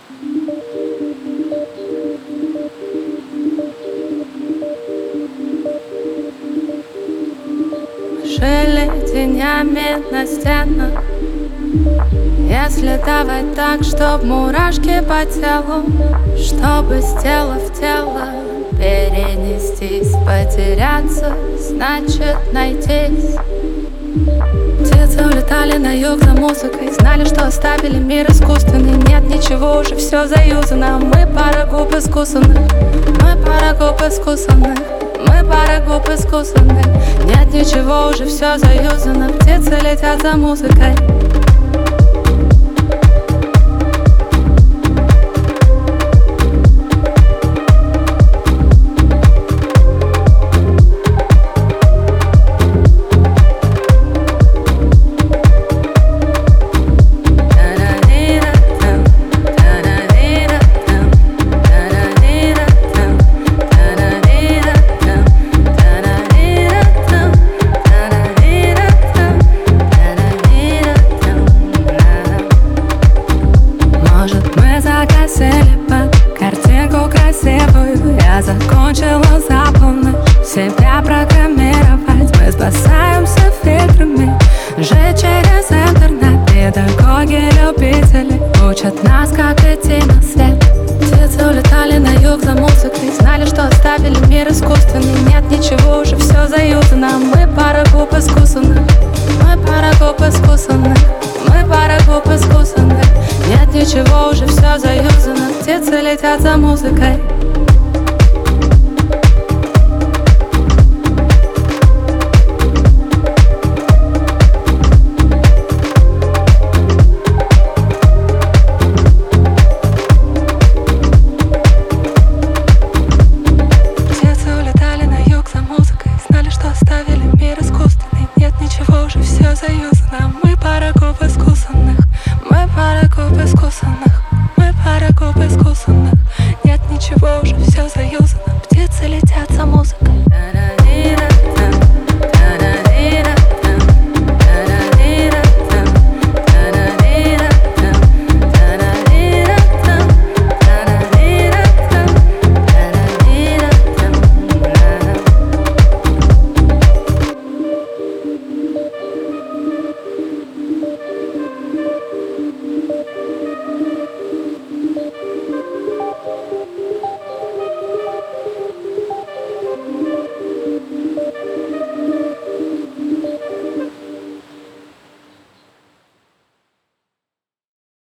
Жили тенями на стенах. Если давать так, чтоб мурашки по телу, чтобы с тела в тело перенестись, потеряться, значит найтись. Птицы улетали на юг за музыкой, знали, что оставили мир искусственный. Нет ничего, уже все заюзано. Мы пара губ искусанных, мы пара губ искусанных, мы пара губ искусанных. Нет ничего, уже все заюзано. Птицы летят за музыкой. Картинку красивую я закончила за полночь. Себя программировать, мы спасаемся фильтрами. Жить через интернет. Педагоги-любители учат нас, как идти на свет. Птицы улетали на юг за музыкой, знали, что оставили мир искусственный. Нет ничего, уже все заюзано. Мы пара губ искусанных, мы пара губ искусанных, мы пара губ искусанных. Нет ничего, уже все заюзано. Птицы летят за музыкой.